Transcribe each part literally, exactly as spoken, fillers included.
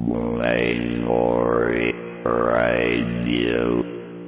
Minority Radio。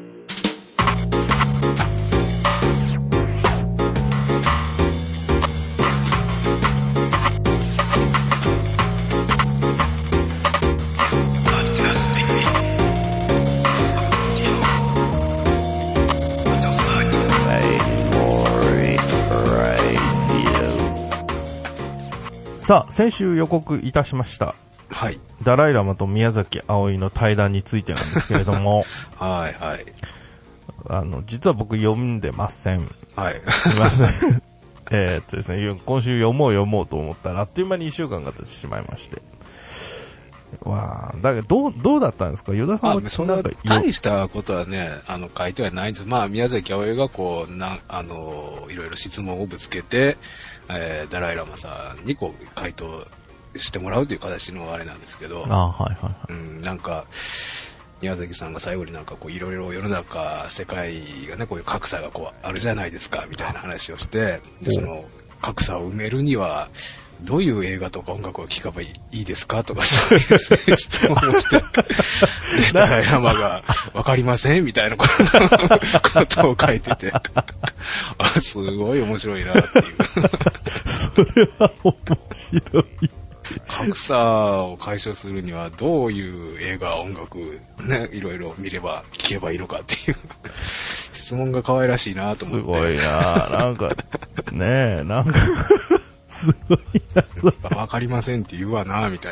さあ、先週予告いたしました。 はい。 ダライラマと宮崎あおいの対談についてなんですけれども。 はいはい。 あの、実は僕読んでません。 はい。 すみません。えーっとですね、今週読もう読もうと思ったら、あっという間にいっしゅうかんが経ってしまいまして。わー、だけど、どう、どうだったんですか、与田さんは。 まあ、そんな大したことはね、あの、書いてはないんです。まあ、宮崎あおいがこう、な、あの、いろいろ質問をぶつけて、えー、ダライラマさんにこう、回答してもらうという形のあれなんですけど、 あ、はいはいはい。 うん、なんか、宮崎さんが最後になんかこう、いろいろ世の中、世界がね、こういう格差がこう、あるじゃないですか、みたいな話をして、で、その、格差を埋めるには、どういう映画とか音楽を聴けばいいですかとか、そういう質問をして、で、ダライラマが、わかりませんみたいなことを書いてて、あ、すごい面白いなっていう。 それは面白い。 格差を解消するにはどういう映画、音楽、ね、いろいろ見れば、聴けばいいのかっていう質問が可愛らしいなと思って。 すごいな、なんか、ねえ、なんか、すごいな。 わかりませんって言うわな、みたいな。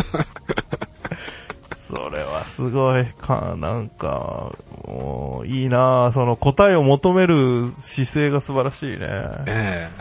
それはすごいか、なんか、もう、いいな、その答えを求める姿勢が素晴らしいね。 ええ。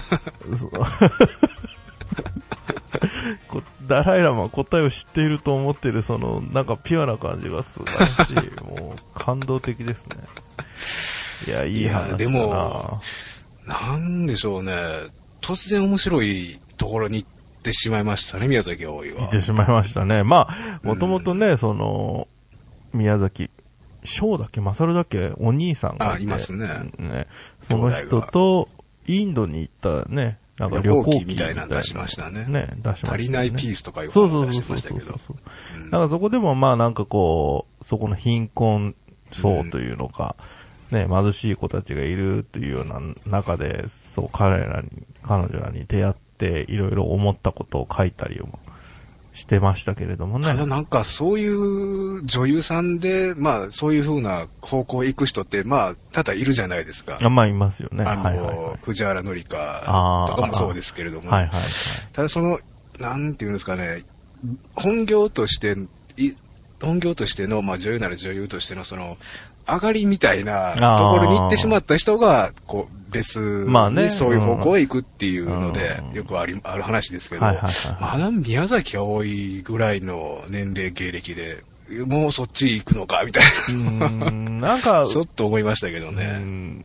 ダライラマは答えを知っていると思っている、その、なんかピュアな感じが素晴らしい。もう、感動的ですね。いや、いい話だな。 でも、なんでしょうね。突然面白いところに行ってしまいましたね、宮崎あおいは。 行ってしまいましたね。まあ、もともとね、その、宮崎、翔だっけ、勝だっけ、お兄さんがいて。 あ、いますね。 ね、その人と、インドに行ったね、なんか旅行記みたいなの出しましたね。 ね、出しましたね。 足りないピースとかいうのを出しましたけど。 そうそうそうそう。だからそこでもまあなんかこう、そこの貧困層というのか、うん、ね、貧しい子たちがいるというような中で、そう、彼らに、彼女らに出会って、いろいろ思ったことを書いたりもしてましたけれどもね。 ただなんかそういう女優さんで、まあそういう風な方向行く人って、まあ多々いるじゃないですか。 あ、まあいますよね。 あの、はいはいはい、藤原紀香とかもそうですけれども。はいはいはい、ただその、なんていうんですかね、本業として、本業としての、まあ女優なら女優としてのその、上がりみたいなところに行ってしまった人が、こう、別にそういう方向へ行くっていうので、よくあり、ある話ですけど、まだ宮崎あおいぐらいの年齢経歴で、もうそっち行くのかみたいな。うーん、なんか、ちょっと思いましたけどね。 うん、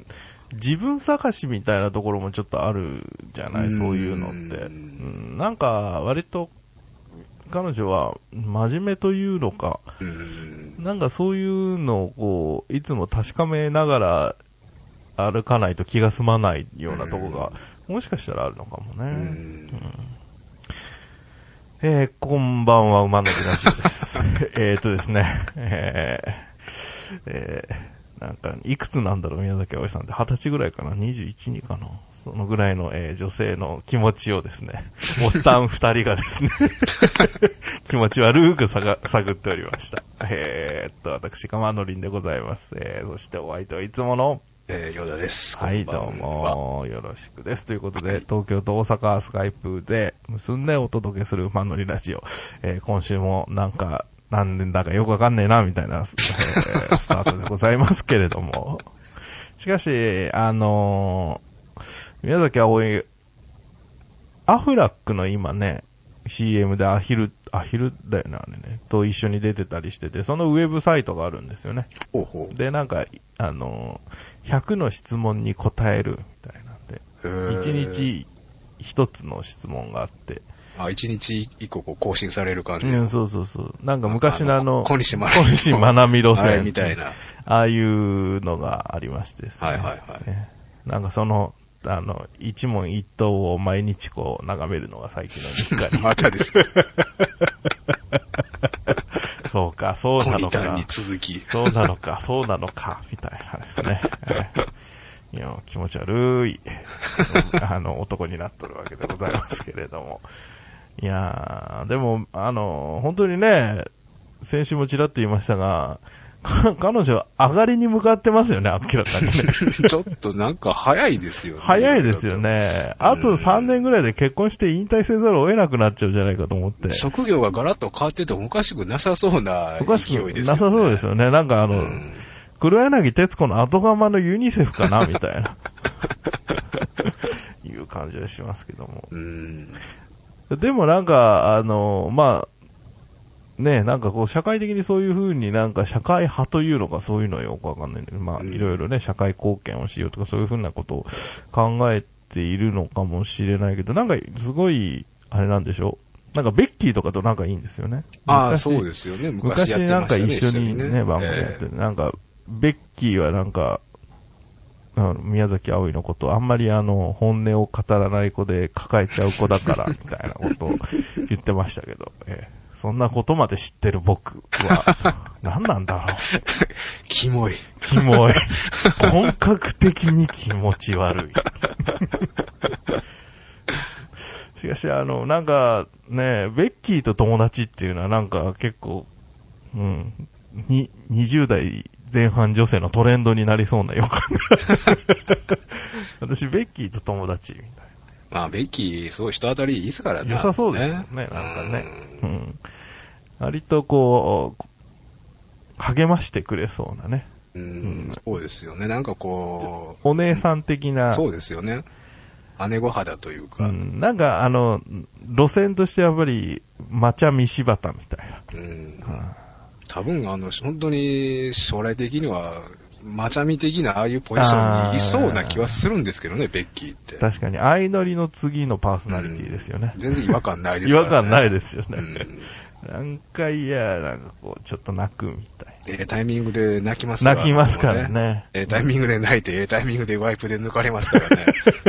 自分探しみたいなところもちょっとあるじゃない、そういうのって。うん、なんか、割と、彼女は真面目というのか、うん、なんかそういうのをこういつも確かめながら歩かないと気が済まないようなとこが、うん、もしかしたらあるのかもね。うんうん、えー、こんばんは、馬乗りラジオです。えーとですね、えーえー、なんかいくつなんだろう、宮崎あおいさんってはたちぐらいかな、にじゅういち、にかな。そのぐらいの、えー、女性の気持ちをですね、おっさん二人がですね、気持ち悪く探っておりました。えーっと、私、かまのりんでございます。えー、そしてお相手はいつもの、 えー、ヨダです。 はい、どうも、よろしくです。ということで、東京と大阪スカイプで結んでお届けする馬乗りラジオ。えー、今週もなんか、何年だかよくわかんねえな、みたいな、えー、スタートでございますけれども。しかし、あのー、宮崎あおい、アフラックの今ね、シーエム でアヒル、アヒルだよね、あれね、と一緒に出てたりしてて、そのウェブサイトがあるんですよね。 ほうほう。 で、なんか、あの、ひゃくの質問に答えるみたいなんで、いちにちひとつの質問があって、 あ、いちにちいっここう更新される感じ。 うん、そうそうそう。なんか昔のあの、 小西まなみ路線みたいな。 ああいうのがありましてですね。 はいはいはい。 ね、なんかその、あの、一問一答を毎日こう眺めるのが最近の日課に。 またですか。 か、そうなのか。 コニタンに続き。 そうなのか、そうなのか、みたいなですね。いや、気持ち悪い、あの、男になっとるわけでございますけれども。いやー、でも、あの、本当にね、先週もちらっと言いましたが、彼女は上がりに向かってますよね、明らかにね。 ちょっとなんか早いですよね。 早いですよね。あとさんねんぐらいで結婚して引退せざるを得なくなっちゃうんじゃないかと思って。 職業がガラッと変わっててもおかしくなさそうな勢いですよね。 おかしくなさそうですよね。なんかあの、うん、黒柳徹子の後釜のユニセフかなみたいな。いう感じはしますけども。 うん、 でもなんか、あの、まあ、ね、なんかこう社会的にそういう風になんか社会派というのかそういうのはよくわかんないんだけど、まあいろいろね社会貢献をしようとかそういう風なことを考えているのかもしれないけど、なんかすごいあれなんでしょう。なんかベッキーとかと仲いいんですよね。 ああ、そうですよね。昔やってましたね。 昔なんか一緒にね、ね番組やってて、えー、なんかベッキーはなんかあの宮崎あおいのことあんまりあの本音を語らない子で抱えちゃう子だからみたいなことを言ってましたけど。えーそんなことまで知ってる僕は、何なんだろう。 キモい。 キモい。本格的に気持ち悪い。しかし、あの、なんか、ね、ベッキーと友達っていうのはなんか結構、うん、に、にじゅう代前半女性のトレンドになりそうな予感が。私、ベッキーと友達みたいな。 まあ、ベッキー、そう人当たりいいですからね。 良さそうですね。ね、なんかね。うん。割とこう、励ましてくれそうなね。 うん、うん、そうですよね。なんかこう。お姉さん的な。 そうですよね。姉御肌というか。 うん、なんかあの、路線としてやっぱり、抹茶三柴田みたいな。 うん。はあ、多分あの、本当に将来的には、マチャミ的なああいうポジションにいそうな気はするんですけどね、ベッキーって。 確かに、相乗りの次のパーソナリティですよね。 うん、全然違和感ないですからね。 違和感ないですよね。うん、なんかいや、なんかこう、ちょっと泣くみたい。 ええタイミングで泣きますからね。泣きますからね。 ええタイミングで泣いて、ええタイミングでワイプで抜かれますからね。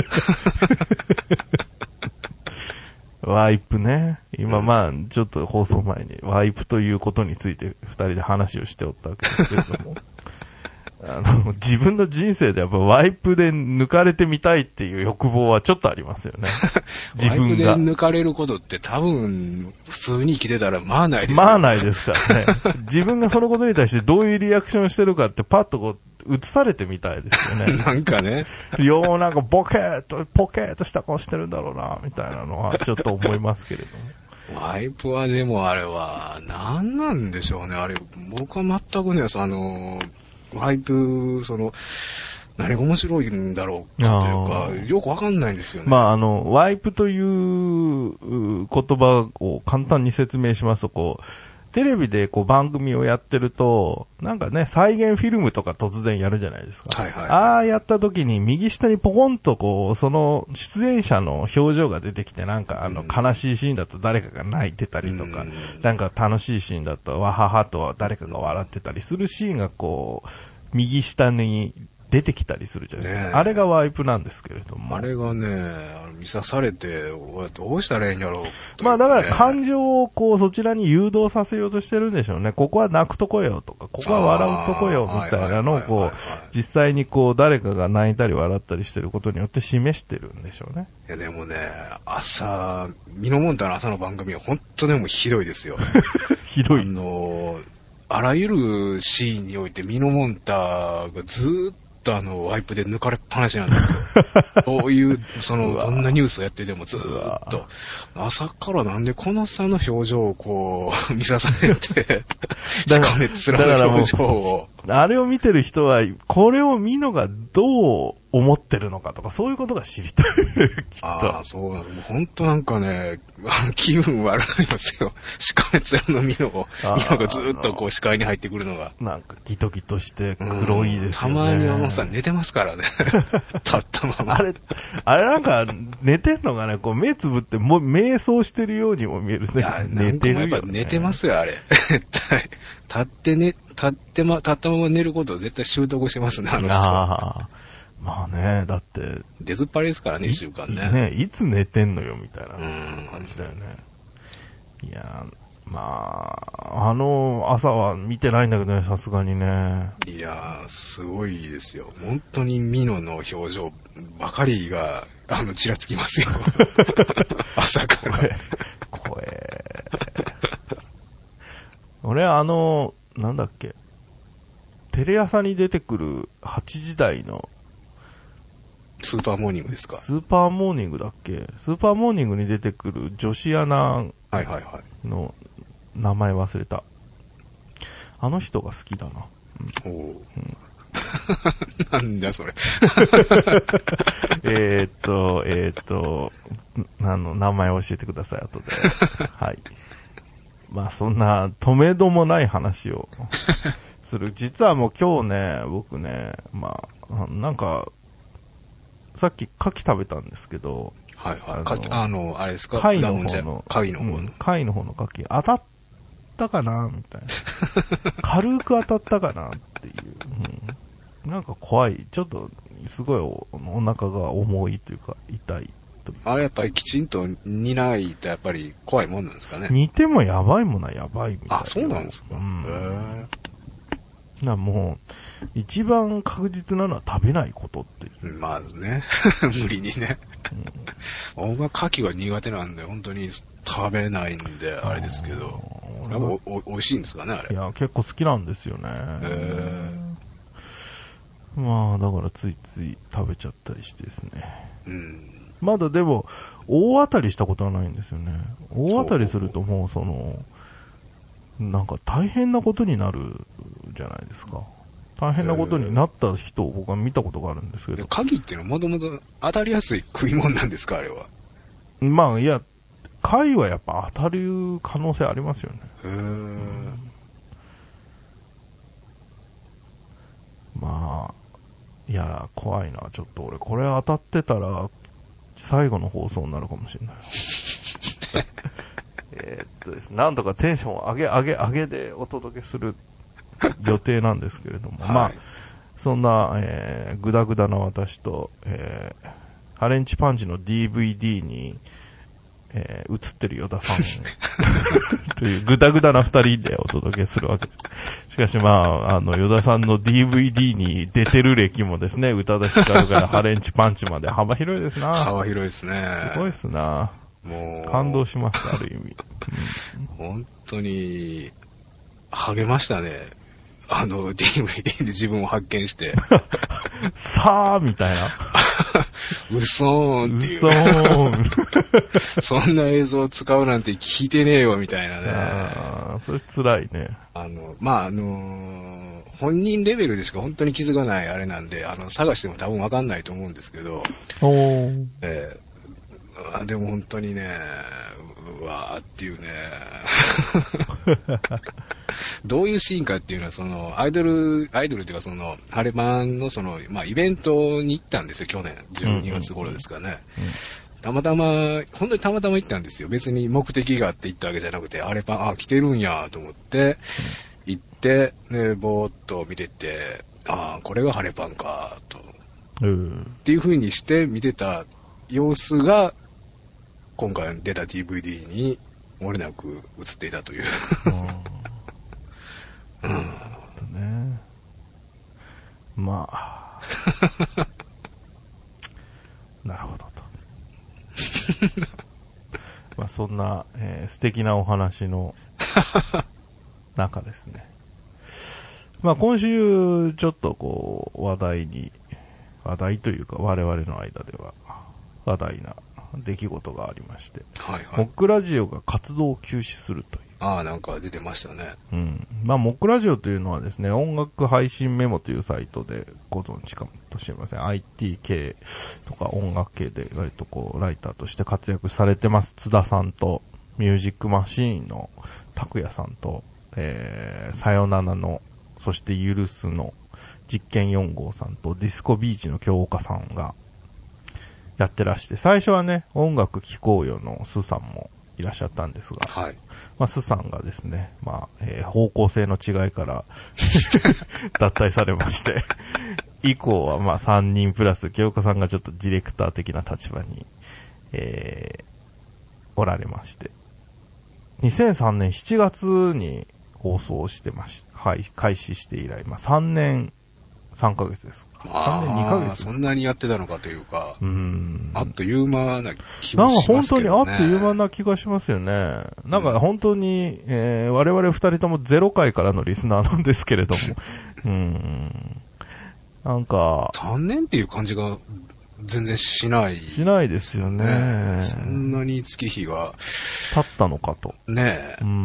ワイプね。今まあ、ちょっと放送前にワイプということについて二人で話をしておったわけですけれども。あの、自分の人生でやっぱワイプで抜かれてみたいっていう欲望はちょっとありますよね。自分が。 ワイプで抜かれることって多分、普通に生きてたらまあないですよね。 まあないですからね。自分がそのことに対してどういうリアクションしてるかってパッとこう、映されてみたいですよね。 なんかね。 ようなんかボケーっと、ポケーっとした顔してるんだろうな、みたいなのはちょっと思いますけれども。 ワイプはでもあれは、何なんでしょうね。あれ、僕は全くね、あの、ワイプ、その、何が面白いんだろうかというか、よくわかんないんですよね。 まあ、あの、ワイプという言葉を簡単に説明しますと、こう、テレビでこう番組をやってると、なんかね、再現フィルムとか突然やるじゃないですか。 はいはい、はい。 ああやった時に右下にポコンとこう、その出演者の表情が出てきて、なんかあの悲しいシーンだと誰かが泣いてたりとか、うん、なんか楽しいシーンだとわははと誰かが笑ってたりするシーンがこう、右下に出てきたりするじゃないですか。ね、あれがワイプなんですけれども。 あれがね、見さされて、どうしたらいいんやろう、ね。 まあだから感情をこうそちらに誘導させようとしてるんでしょうね。ここは泣くとこよとか、ここは笑うとこよみたいなのをこう、実際にこう誰かが泣いたり笑ったりしてることによって示してるんでしょうね。 いやでもね、朝、ミノモンタの朝の番組は本当でもひどいですよ。 ひどい。 あの、あらゆるシーンにおいてミノモンタがずーっとあの、ワイプで抜かれっぱなしなんですよ。こういう、その、どんなニュースをやっててもずーっと。朝からなんでこのさんの表情をこう、見さされて、しかめつらの表情を。 あれを見てる人は、これを見のがどう思ってるのかとか、そういうことが知りたい。きっと。 ああ、そうなの。もう本当なんかね、気分悪くなりますよ。しかめつらのミノを、ミノがずーっとこう視界に入ってくるのが。 なんかギトギトして黒いですよね。 たまにあのさ、寝てますからね。立ったまま。 あれ、あれなんか寝てんのがね、こう目つぶってもう瞑想してるようにも見えるね。 いや、寝てるよ、ね。寝てますよ、あれ。絶対。立ってね、立ってま、立ったまま寝ることを絶対習得してますね、あの人。ああ。まあね、だって。 出ずっぱりですからね、一週間ね。 ね、いつ寝てんのよ、みたいな感じだよね。いや、まあ、 あの朝は見てないんだけどね、さすがにね。 いやー、すごいですよ。本当にミノの表情ばかりが、あの、ちらつきますよ。朝から。 怖え。俺、あの、なんだっけ。テレ朝に出てくるはちじ台のスーパーモーニングですか？ スーパーモーニングだっけ？スーパーモーニングに出てくる女子アナの名前忘れた。あの人が好きだな。 うん、おー。うんなんだそれ。 えーっと、えーっと、あの、名前を教えてください、後で。はい。まあ、そんな、止めどもない話をする。実はもう今日ね、僕ね、まあ、なんか、さっき牡蠣食べたんですけど、 はいはい。あの、あのあれですか？ 貝の方の、 貝の方の。 うん、貝の方の牡蠣、当たったかなみたいな。軽く当たったかなっていう。うん、なんか怖い。ちょっと、すごい お, お腹が重いというか、痛いと。 あれやっぱりきちんと煮ないとやっぱり怖いもんなんですかね。 煮てもやばいものはやばいみたいな。 あ、そうなんですか。うん。 へー。なもう、一番確実なのは食べないことっていう。 まずね。無理にね。うん、僕は牡蠣は苦手なんで、本当に食べないんで、あれですけど。やっぱおお美味しいんですかね、あれ。 いや、結構好きなんですよね。へー。まあ、だからついつい食べちゃったりしてですね。うん。まだでも、大当たりしたことはないんですよね。大当たりするともうその、なんか大変なことになるじゃないですか。大変なことになった人を僕は見たことがあるんですけど。 牡蠣っていうのはもともと当たりやすい食い物なんですか、あれは。 まあ、いや、貝はやっぱ当たる可能性ありますよね。へー。うん、まあ、いや、怖いな。ちょっと俺、これ当たってたら、最後の放送になるかもしれない。えーっとですね、なんとかテンションを上げ、上げ、上げでお届けする予定なんですけれども、はい、まあ、そんな、えー、グダグダな私と、えー、ハレンチパンチの ディーブイディー に、えー、映ってるヨダさんというグダグダな二人でお届けするわけです。しかしまあ、あの、ヨダさんの ディーブイディー に出てる歴もですね、宇多田ヒカルからハレンチパンチまで幅広いですな。 幅広いですね。 すごいですな。もう、感動しました、ある意味。 うん、本当に、励ましたね。あの、ディーブイディー で自分を発見して。 さあみたいな。 うそーんっていう。 うそーん。そんな映像を使うなんて聞いてねえよみたいなね。 ああ、それ辛いね。 あの、まあ、あのー、本人レベルでしか本当に気づかないあれなんで、あの、探しても多分わかんないと思うんですけど。おー。えー、でも本当にね、うわーっていうね。どういうシーンかっていうのは、その、アイドル、アイドルっていうかその、ハレバンのその、まあ、イベントに行ったんですよ、去年。じゅうにがつ頃ですかね。うんうんうん、たまたま、本当にたまたま行ったんですよ。別に目的があって行ったわけじゃなくて、ハレバン、あ、来てるんやと思って、行って、ね、ぼーっと見てて、あ、これがハレバンか、と。うん、っていう風にして見てた様子が、今回出た ディーブイディー に漏れなく映っていたという。 うん。ね、まあ。なるほどと。まあそんな、えー、素敵なお話の中ですね。まあ今週ちょっとこう話題に、話題というか我々の間では話題な出来事がありまして、はいはい、モックラジオが活動を休止するという。 ああ、なんか出てましたね。 うん。まあ、モックラジオというのはですね、音楽配信メモというサイトでご存知かもしれません。アイティー 系とか音楽系で割とこう、ライターとして活躍されてます。津田さんと、ミュージックマシーンの拓也さんと、えー、さよならの、そしてゆるすの実験よん号さんと、ディスコビーチの京岡さんがやってらして、最初はね、音楽聴こうよのスさんもいらっしゃったんですが、はい。まあ、スさんがですね、まあ、えー、方向性の違いから脱退されまして、以降はまあさんにんプラス、京岡さんがちょっとディレクター的な立場に、えー、おられまして、にせんさんねんしちがつに放送してまし、はい、開始して以来、まあさんねんさんかげつです。 さんねんにかげつ。そんなにやってたのかというか、 うん。 あっという間な気がしますけどね。 なんか本当にあっという間な気がしますよね。なんか本当に、えー、我々二人ともゼロかいからのリスナーなんですけれども、うん。なんか、 さんねんっていう感じが全然しない、ね。 しないですよね。 そんなに月日が。 経ったのかと。 ねえ。 うん。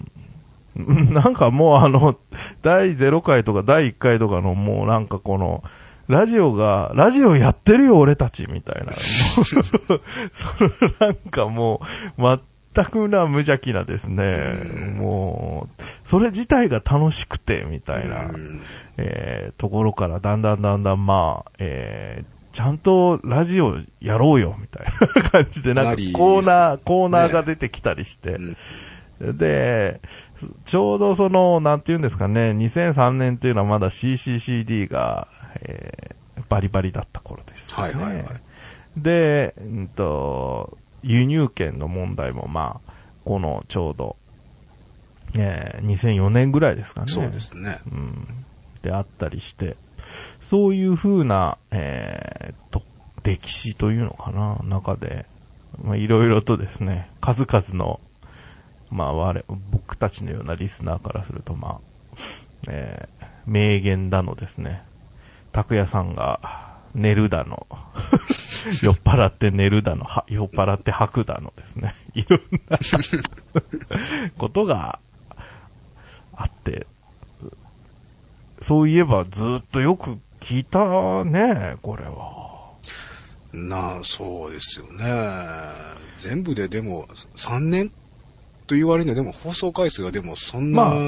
なんかもうあの、だいゼロかいとかだいいっかいとかのもうなんかこの、ラジオが、ラジオやってるよ俺たちみたいな。そのなんかもう、全くな無邪気なですね、もう、それ自体が楽しくてみたいな、えー、ところからだんだんだんだんまあ、えー、ちゃんとラジオやろうよみたいな感じで、なんかコーナー、コーナーが出てきたりして、で、ちょうどその、なんて言うんですかね、にせんさんねんっていうのはまだ シーシーシーディー が、えー、バリバリだった頃です、ね。はいはいはい。で、うんと、輸入権の問題もまあ、このちょうど、えー、にせんよねんぐらいですかね。 そうですね。 うん。であったりして、そういう風な、えー、と、歴史というのかな、中で、まあいろいろとですね、数々のまあ我、僕たちのようなリスナーからすると、まあ、えー、名言だのですね、拓也さんが寝るだの、酔っ払って寝るだの、酔っ払って吐くだのですね、いろんなことがあって、そういえばずっとよく聞いたね、これは。 なあ、そうですよね。全部ででもさんねんと言われるのでも放送回数がでもそんな、まあうん、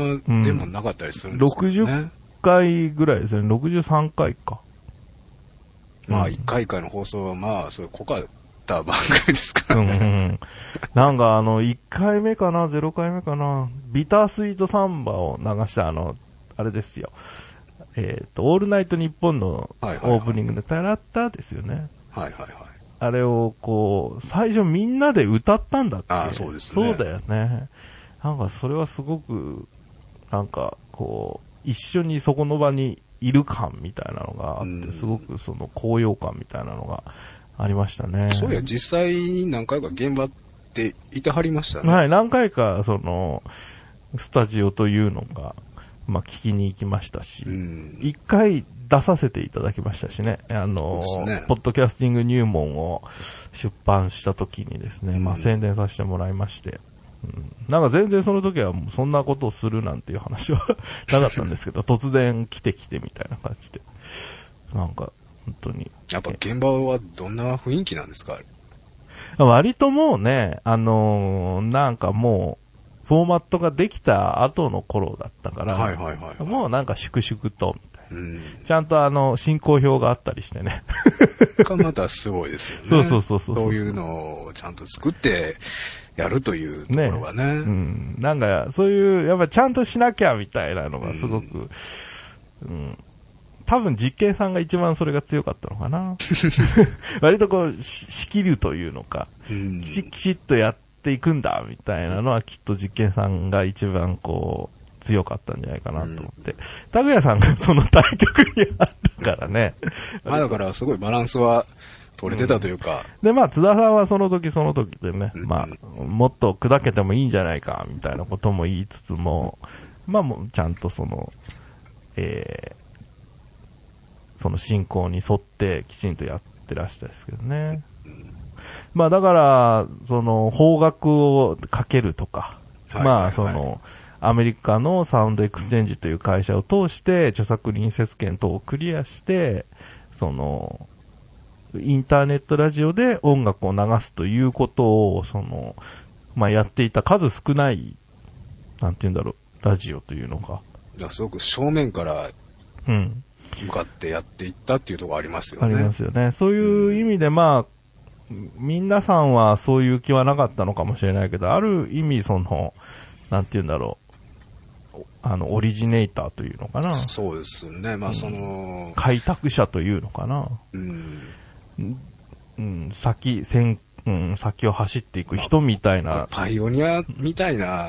でもなかったりするんですよね。ろくじゅっかいぐらいですね。ろくじゅうさんかいか。 まあいっかいいっかいの放送はまあそれ濃かった番組ですからね。うんうん、 なんかあのいっかいめかな、ゼロかいめかな、ビタースイートサンバを流したあのあれですよ。えっとオールナイトニッポンのオープニングでタラッタですよね。 はいはいはい。 あれをこう、最初みんなで歌ったんだって。 ああ、そうですね。 そうだよね。なんかそれはすごく、なんかこう、一緒にそこの場にいる感みたいなのがあって、すごくその高揚感みたいなのがありましたね。 そういや、実際に何回か現場っていてはりましたね。 はい、何回かその、スタジオというのが、まあ聞きに行きましたし、一回出させていただきましたしね、あの、ね、ポッドキャスティング入門を出版した時にですね、うん、まあ宣伝させてもらいまして、うん、なんか全然その時はもうそんなことをするなんていう話はなかったんですけど、突然来て来てみたいな感じで、なんか本当に。 やっぱ現場はどんな雰囲気なんですか？ 割ともうね、あのー、なんかもう、フォーマットができた後の頃だったから、はいはいはいはい、もうなんか粛々と、みたいな、うん、ちゃんとあの、進行表があったりしてね。 がまたすごいですよね。 そうそうそうそう。 そういうのをちゃんと作ってやるというところがね。ね、 うん。なんか、そういう、やっぱちゃんとしなきゃみたいなのがすごく、うん、うん、多分実験さんが一番それが強かったのかな。割とこう、仕切るというのか、うん、きちきちっとやって、いくんだみたいなのはきっと実験さんが一番こう強かったんじゃないかなと思って、拓也さんがその対局にあったからね。 まあだからすごいバランスは取れてたというか、 うん、でまあ津田さんはその時その時でね、うん、まあもっと砕けてもいいんじゃないかみたいなことも言いつつも、まあもうちゃんとそのえー、その進行に沿ってきちんとやってらしたですけどね。まあだから、その、邦楽をかけるとか、はいはいはい、まあその、アメリカのサウンドエクスチェンジという会社を通して、著作隣接権等をクリアして、その、インターネットラジオで音楽を流すということを、その、まあやっていた数少ない、なんて言うんだろう、ラジオというのか。 いや、すごく正面から、うん。向かってやっていったっていうところありますよね。 ありますよね。そういう意味で、まあ、皆さんはそういう気はなかったのかもしれないけど、ある意味その、なんて言うんだろう、あの、オリジネーターというのかな。 そうですね。まあその、 うん、開拓者というのかな。うん。うん、先、先、うん、先を走っていく人みたいな。まあ、 パイオニアみたいな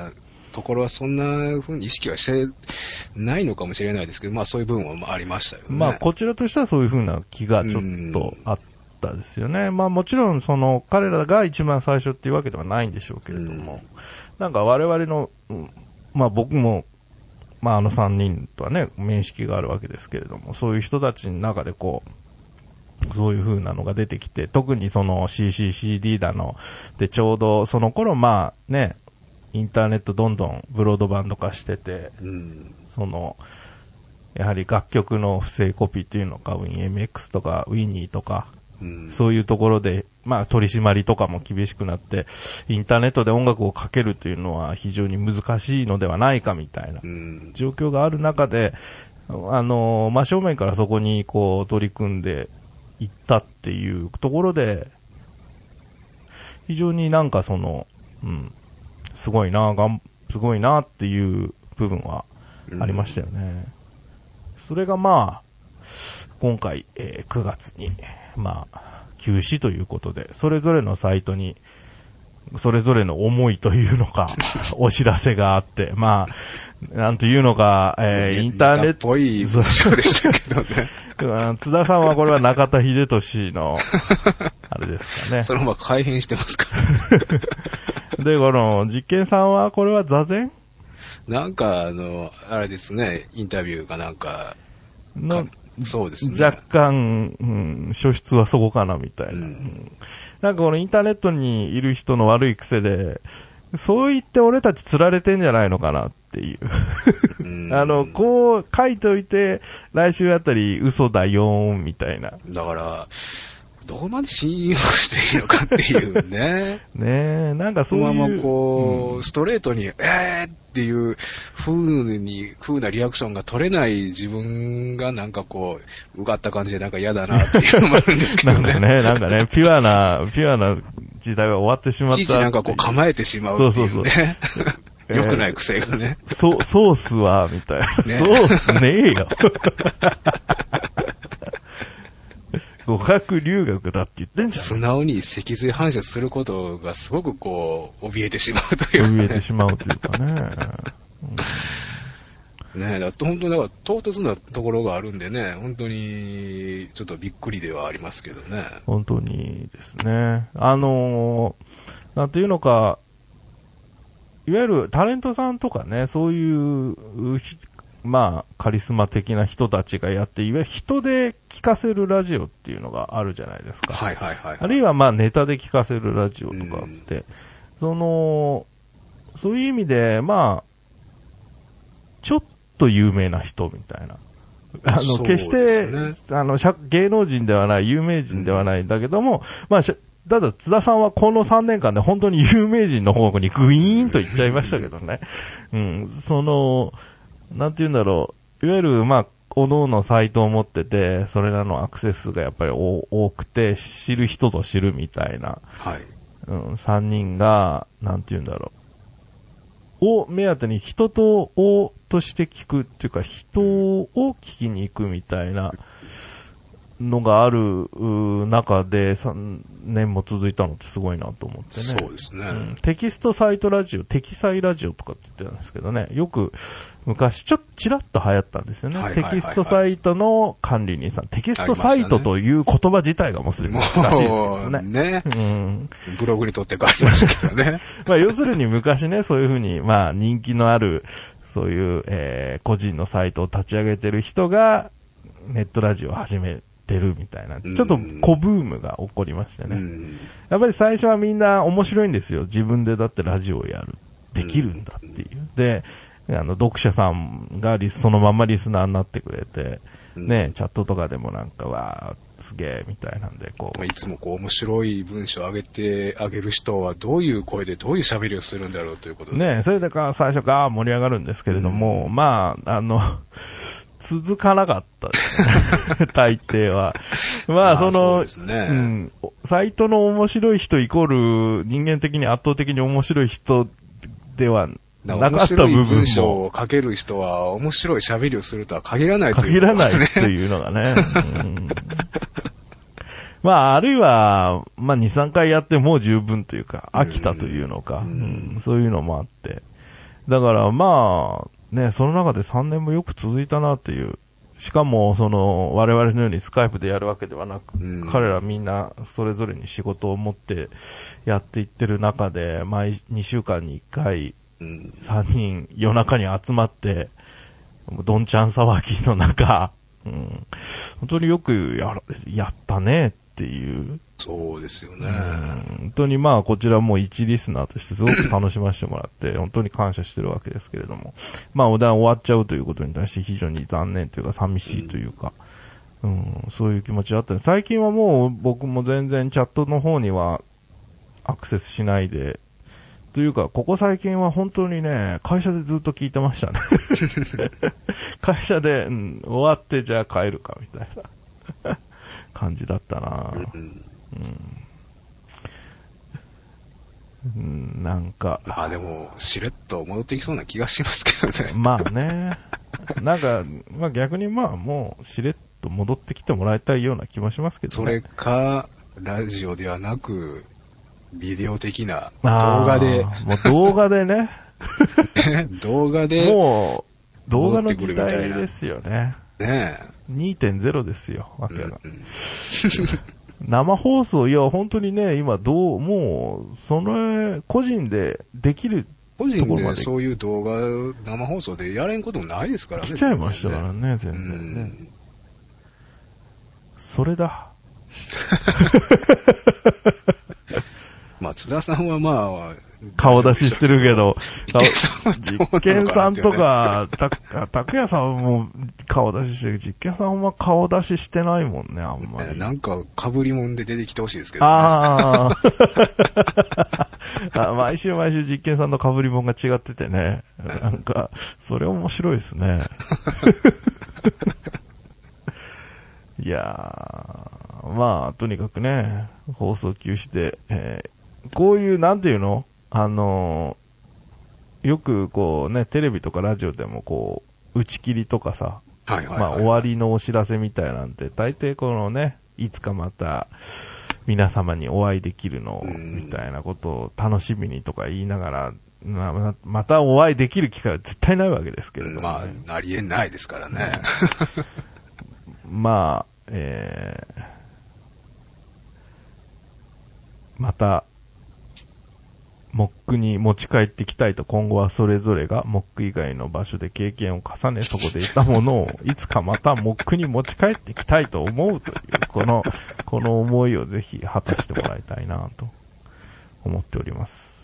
ところはそんな風に意識はしてないのかもしれないですけど、まあそういう部分はありましたよね。 まあこちらとしてはそういう風な気がちょっとあったですよね。まあもちろんその彼らが一番最初っていうわけではないんでしょうけれども、うん、なんか我々の、まあ僕も、まああのさんにんとはね、面識があるわけですけれども、そういう人たちの中でこう、そういう風なのが出てきて、特にその シーシーシーディー だの、でちょうどその頃まあね、インターネットどんどんブロードバンド化してて、うん、その、やはり楽曲の不正コピーっていうのか、ウィン エムエックス とか、ウィニーとか、うん、そういうところで、まあ取り締まりとかも厳しくなって、インターネットで音楽をかけるというのは非常に難しいのではないかみたいな状況がある中で、あの、真正面からそこにこう取り組んでいったっていうところで、非常になんかその、うん、すごいな、がん、すごいなっていう部分はありましたよね。うん、それがまあ、今回、えー、くがつに、まあ、休止ということで、それぞれのサイトに、それぞれの思いというのか、お知らせがあって、まあ、なんというのか、えー、インターネット。っぽい文章でしたけどね。 津田さんはこれは中田秀俊の、あれですかね。 そのまま改変してますから。 で、この、実験さんはこれは座禅？ なんか、あの、あれですね、インタビューかなんか、 のかそうですね。 若干、うん、書出はそこかなみたいな、うん。なんかこのインターネットにいる人の悪い癖で、そう言って俺たち釣られてんじゃないのかなっていう。うんあの、こう書いておいて、来週あたり嘘だよーんみたいな。 だから、どこまで信用していいのかっていうね。 ねえ、なんかそういう。 そのままこう、うん、ストレートに、えーっていう風に、風なリアクションが取れない自分がなんかこう、うがった感じでなんか嫌だなっていうのもあるんですけどね。 なんかね、なんかね、ピュアな、ピュアな時代は終わってしまった。 いちいちなんかこう構えてしまうっていうね。そうそうそう良くない癖がね。 えー、ソ, ソースは、みたいな。ね、ソースねえよ。語学留学だって言ってんじゃん。 素直に脊髄反射することがすごくこう、怯えてしまうというか、ね。 怯えてしまうというかね。 うん、ねえ、だって本当にだから唐突なところがあるんでね、本当にちょっとびっくりではありますけどね。 本当にですね。あのー、なんていうのか、いわゆるタレントさんとかね、そういう、まあ、カリスマ的な人たちがやって、いわゆる人で聞かせるラジオっていうのがあるじゃないですか。 はいはいはい、はい。 あるいはまあネタで聞かせるラジオとかあって、その、そういう意味で、まあ、ちょっと有名な人みたいな。あの、ね、決して、あの、芸能人ではない、有名人ではないんだけども、うん、まあ、ただ津田さんはこのさんねんかんで本当に有名人の方にグイーンと行っちゃいましたけどね。うん、その、なんて言うんだろう。いわゆる、まあ、各々のサイトを持ってて、それらのアクセス数がやっぱり多くて、知る人ぞ知るみたいな。 はい。 うん、さんにんが、なんて言うんだろう。を目当てに人と、をとして聞くっていうか、人を聞きに行くみたいなのがある中でさんねんも続いたのってすごいなと思ってね。 そうですね、うん。 テキストサイトラジオ、テキサイラジオとかって言ってたんですけどね。よく昔ちょっとチラッと流行ったんですよね、はいはいはいはい。テキストサイトの管理人さん。テキストサイトという言葉自体がもうすでに難しいですけどね。 ね、うん。ブログにとって変わりましたけどね。 まあ要するに昔ね、そういうふうに、まあ人気のある、そういう、えー、個人のサイトを立ち上げてる人がネットラジオを始めてるみたいな、ちょっと小ブームが起こりましてね。やっぱり最初はみんな面白いんですよ。自分でだってラジオをやる。できるんだっていう。で、あの、読者さんがリスそのままリスナーになってくれて、ね、チャットとかでもなんか、わー、すげーみたいなんで、こう。いつもこう面白い文章を上げてあげる人はどういう声でどういう喋りをするんだろうということで。 ね、それでか最初から盛り上がるんですけれども、うん、まあ、あの、続かなかったですね。大抵は。まあ、その、そうですね、うん、サイトの面白い人イコール人間的に圧倒的に面白い人ではなかった部分も。面白い文章を書ける人は面白い喋りをするとは限らないという、 ね。限らないっていうのがね。うん、まあ、あるいは、まあ、に、さんかいやってもう十分というか、飽きたというのか、うんうん、そういうのもあって。 だからまあ、ね、その中でさんねんもよく続いたなっていう。しかも、その、我々のようにスカイプでやるわけではなく、うん、彼らみんなそれぞれに仕事を持ってやっていってる中で、毎にしゅうかんにいっかい、さんにん夜中に集まって、どんちゃん騒ぎの中、うん、本当によくや、やったねっていう。 そうですよね、 うん。本当にまあこちらも一リスナーとしてすごく楽しませてもらって、本当に感謝してるわけですけれども。まあお題終わっちゃうということに対して非常に残念というか寂しいというか、うん、そういう気持ちあった。最近はもう僕も全然チャットの方にはアクセスしないで、というか、ここ最近は本当にね、会社でずっと聞いてましたね。会社で、うん、終わってじゃあ帰るかみたいな感じだったな、うんうん、なんか。 まあでも、しれっと戻ってきそうな気がしますけどね。 まあね。なんか、まあ逆にまあもう、しれっと戻ってきてもらいたいような気もしますけどね。 それか、ラジオではなく、ビデオ的な動画で。 もう動画でね。 動画で。 もう、動画の時代ですよね。 ねえ。 にてんゼロ ですよ、わけが。うんうん、生放送、いや、本当にね、今、どう、もう、その、個人でできるところまで。個人でそういう動画、生放送でやれんこともないですからね。 来ちゃいましたからね、全然ね。うん、それだ。 松田さんはまあ、 顔出ししてるけど、実験さんとか、た、たくやさんはもう顔出ししてる。実験さんは顔出ししてないもんね、あんまり。 なんか、被り物で出てきてほしいですけど、ね。 ああ。毎週毎週実験さんの被り物が違っててね。なんか、それ面白いですね。いやー、まあ、とにかくね、放送休止で、えーこういう、なんていうのあの、よくこうね、テレビとかラジオでもこう、打ち切りとかさ、 はいはいはいはい、 まあ終わりのお知らせみたいなんて、大抵このね、いつかまた皆様にお会いできるのみたいなことを楽しみにとか言いながら、まあ、またお会いできる機会は絶対ないわけですけれども、ね。 まあ、ありえないですからね。 まあ、えー、また、モックに持ち帰ってきたいと今後はそれぞれがモック以外の場所で経験を重ねそこで得たものをいつかまたモックに持ち帰ってきたいと思うというこの、この思いをぜひ果たしてもらいたいなと思っております。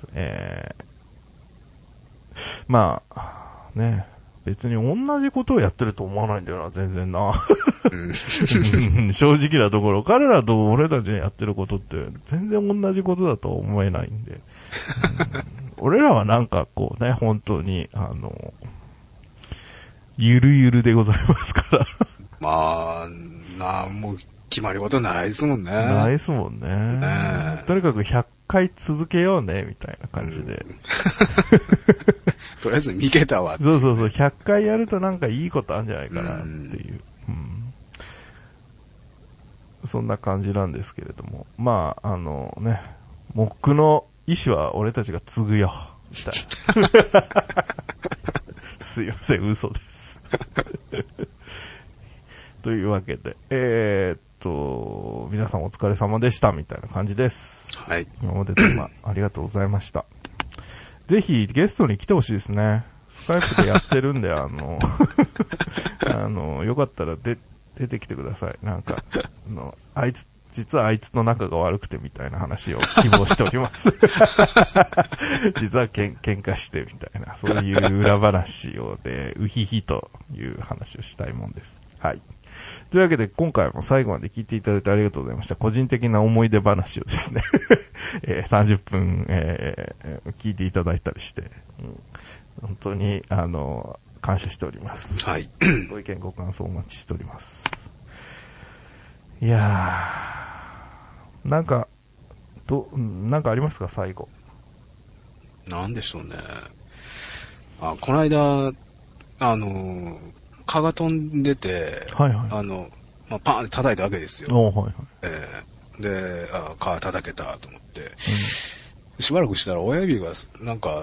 えー、まあ、ね、別に同じことをやってると思わないんだよな、全然な。正直なところ、彼らと俺たちがやってることって全然同じことだとは思えないんで。うん、俺らはなんかこうね、本当に、あの、ゆるゆるでございますから。 まあ、なんも決まり事ないですもんね。 ないですもんね。ねとにかくひゃっかい続けようね、みたいな感じで。うん、 とりあえず見けたわ。 そうそうそう、ひゃっかいやるとなんかいいことあるんじゃないかなっていう。うん、そんな感じなんですけれども。まあ、あのね、モックの意思は俺たちが継ぐよ。みたいな。すいません、嘘です。というわけで、えー、っと、皆さんお疲れ様でした、みたいな感じです。 はい。 今までどうもありがとうございました。ぜひゲストに来てほしいですね。スカイプでやってるんで、あの、あの、よかったらで出てきてください。なんか、あの、あいつ、実はあいつの仲が悪くてみたいな話を希望しております。実はけん喧嘩してみたいな、そういう裏話をで、うひひという話をしたいもんです。はい。というわけで、今回も最後まで聞いていただいてありがとうございました。個人的な思い出話をですね、えー、さんじゅっぷん、えー、聞いていただいたりして、うん、本当に、あの、感謝しております。 はい。 ご意見ご感想お待ちしております。いやー、なんか、ど、なんかありますか、最後。 なんでしょうね。あ、この間、あの、蚊が飛んでて、 はいはい。 あの、まあ、パーンって叩いたわけですよ。 おはいはい。 えー、で、あ、蚊叩けたと思って、うん、しばらくしたら親指がなんか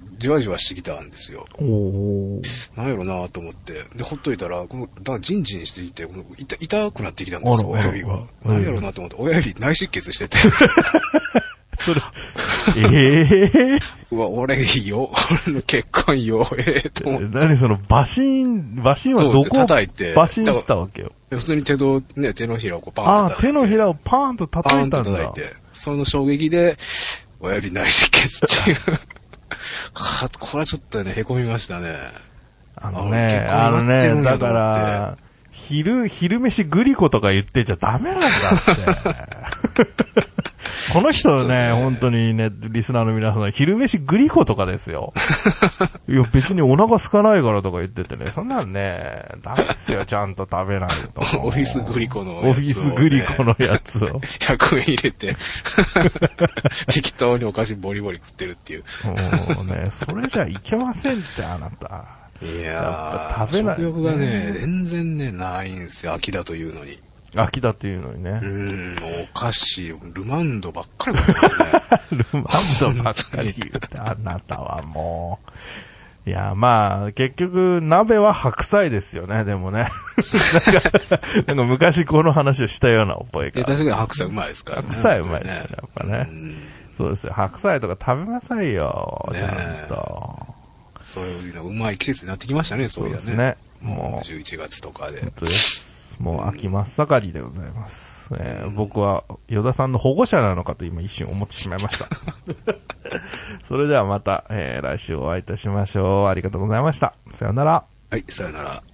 じわじわしてきたんですよ。 おー。 なんやろなと思って。で、ほっといたら、この、だからジンジンしていて、この痛痛くなってきたんですよ、親指が。なんやろなと思って、親指内出血してて。 それ、えぇ、ー、 うわ、俺いいよ。俺の血管よ。えぇ、ー、と思って。 何その、バシン、バシンはどこを叩いて。 バシンしたわけよ。 普通に手の、ね、手のひらをこうパンと叩いて。 ああ、手のひらをパーンと叩いたんだ。パーンと叩いて。 その衝撃で、親指内出血っていう。これはちょっとね、凹みましたね。 あのね、あのね、だから、昼、昼飯グリコとか言ってちゃダメなんだって。この人ね、ね本当にね、リスナーの皆さん、昼飯グリコとかですよ。いや、別にお腹空かないからとか言っててね、そんなんね、ダメですよ、ちゃんと食べないと。 オフィスグリコのやつを、 ね。オフィスグリコのやつを。 ひゃくえん入れて、適当にお菓子ボリボリ食ってるっていう。 もうね、それじゃいけませんって、あなた。 いやー、食べない。食欲がね、全然ね、ないんですよ、秋だというのに。 秋だというのにね。うーん、お菓子、ルマンドばっかり食ってますね。 ルマンドばっかり言うて、あなたはもう。いや、まあ、結局、鍋は白菜ですよね、でもね。なんか、なんか昔この話をしたような覚えが。 確かに白菜うまいですからね。 白菜うまいですよね、やっぱね。そうですよ、白菜とか食べなさいよ、ちゃんと。 そういうのうまい季節になってきましたね、そういうのね。そうですね。もうじゅういちがつとかで。 本当です。もう秋真っ盛りでございます。えー、僕は与田さんの保護者なのかと今一瞬思ってしまいました。それではまた、えー、来週お会いいたしましょう。ありがとうございました。さよなら。 はい、さよなら。